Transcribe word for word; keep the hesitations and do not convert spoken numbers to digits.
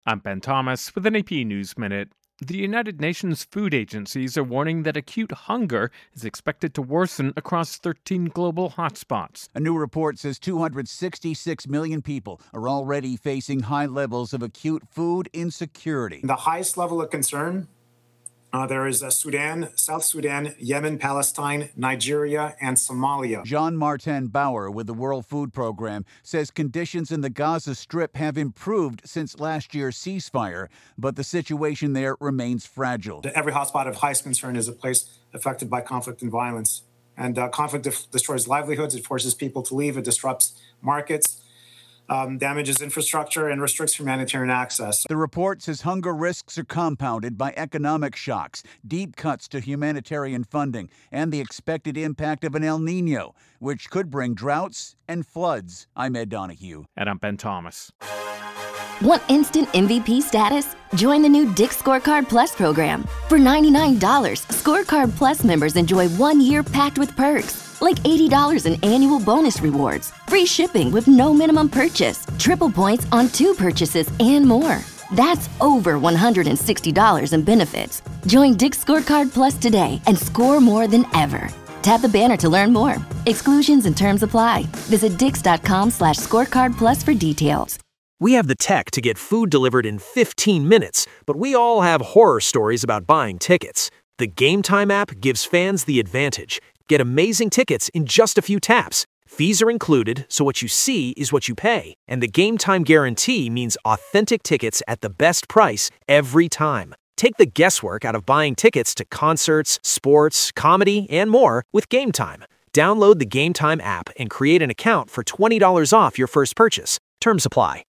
I'm Ben Thomas with an A P News Minute. The United Nations food agencies are warning that acute hunger is expected to worsen across thirteen global hotspots. A new report says two hundred sixty-six million people are already facing high levels of acute food insecurity. The highest level of concern, uh, there is uh, Sudan, South Sudan, Yemen, Palestine, Nigeria, and Somalia. Jean-Martin Bauer with the World Food Program says conditions in the Gaza Strip have improved since last year's ceasefire, but the situation there remains fragile. Every hotspot of highest concern is a place affected by conflict and violence. And uh, conflict def- destroys livelihoods, it forces people to leave, it disrupts markets, um, damages infrastructure, and restricts humanitarian access. The report says hunger risks are compounded by economic shocks, deep cuts to humanitarian funding, and the expected impact of an El Nino, which could bring droughts and floods. I'm Ed Donahue. And I'm Ben Thomas. Want instant M V P status? Join the new Dick's Scorecard Plus program. For ninety-nine dollars, Scorecard Plus members enjoy one year packed with perks, like eighty dollars in annual bonus rewards, free shipping with no minimum purchase, triple points on two purchases, and more. That's over one hundred sixty dollars in benefits. Join Dick's Scorecard Plus today and score more than ever. Tap the banner to learn more. Exclusions and terms apply. Visit dix.com slash scorecard plus for details. We have the tech to get food delivered in fifteen minutes, but we all have horror stories about buying tickets. The Game Time app gives fans the advantage. Get amazing tickets in just a few taps. Fees are included, so what you see is what you pay. And the Game Time guarantee means authentic tickets at the best price every time. Take the guesswork out of buying tickets to concerts, sports, comedy, and more with Game Time. Download the Game Time app and create an account for twenty dollars off your first purchase. Terms apply.